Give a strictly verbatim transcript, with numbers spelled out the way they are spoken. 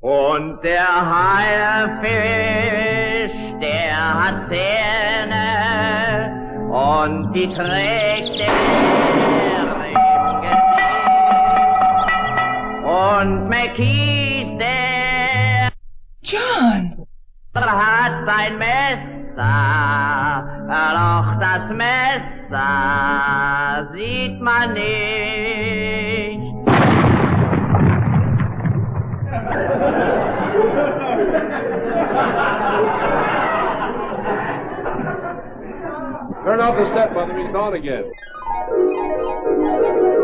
Und der Haifisch, der hat Zähne und die trägt er im Gesicht. Und McKees, der John hat sein Messer, doch das Messer sieht man nicht. Turn off the set, Mother. He's on again.